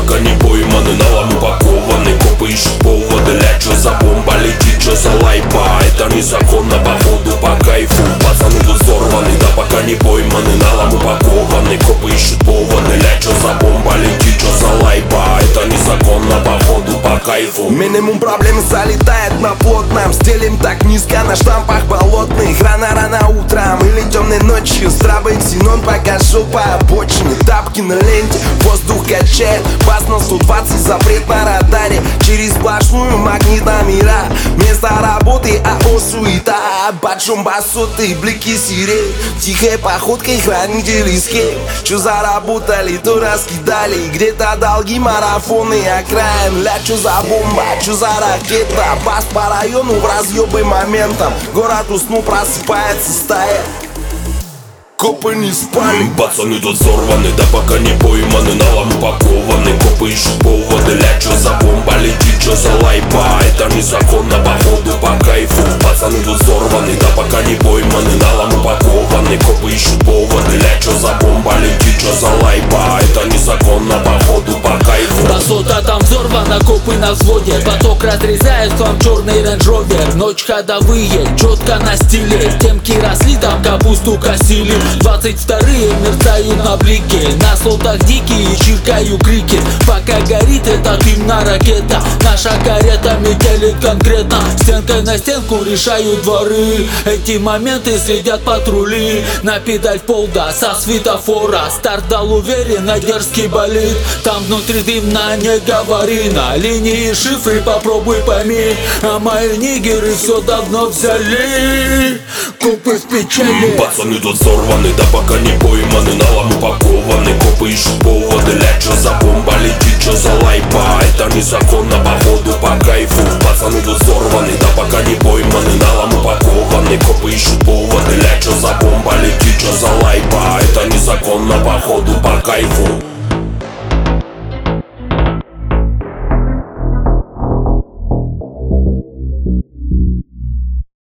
пока не пойманы. Налом упакованы, копы ищут поводы. Лять, что за бомба летит, что за лайпа. Это незаконно, походу по кайфу. Пацаны тут взорваны, да пока не пойманы. Налом упакованы, копы ищут поводы. Лять, что за бомба летит, что за лайпа. Это незаконно, походу по кайфу. Минимум проблем залетает на плотном. Стелим так низко на штампах болотных. Рано-рано утром или темной ночью. Здравый ксенон пока шел по обочине. Тапки на ленте, воздух качает. Бас на 120, запрет на радаре. Через сплошную магнитомера. Место работы, АО суета. Бачом басоты, блики сирень. Тихой походкой хранители схем. Чё заработали, то раскидали. Где-то долги, марафоны, окраин. Ля, чё за бомба, чё за ракета. Бас по району в разъёбы моментом. Город уснул, просыпается стая. Копы не спали. Пацаны тут взорваны, да пока не пойманы. Налом упакованы, копы ищут поводы. Лять, что за бомба летит, что за лайпа. Это незаконно, походу по кайфу. Пацаны тут взорваны, да пока не пойманы. Налом упакованы, копы ищут поводы. Лять, что за бомба летит, что за лайпа. Это незаконно, походу по кайфу. Басота там взорвана, копы на взводе. Поток разрезает вам черный Range Rover. Ночь ходовые, четко на стиле. Темки росли, там капусту косили. 22-е мерцают на блике. На слотах дикие, чиркаю крики. Пока горит эта дымная ракета. Наша карета метелит конкретно. Стенкой на стенку решают дворы. Эти моменты следят патрули. На педаль полда со светофора. Старт дал уверенно, дерзкий болит. Там внутри дымно, не говори. На линии шифры попробуй пойми. А мои нигеры все давно взяли. Копы в печали. Пацаны тут взорваны, да пока не пойманы. Налом упакованы, копы ищут поводы. Лять, что за бомба летит, что за лайпа. Это незаконно, походу по кайфу. Пацаны тут взорваны, да пока не пойманы. Налом упакованы, копы ищут поводы. Лять, что за бомба летит, что за лайпа. Это незаконно, походу по кайфу.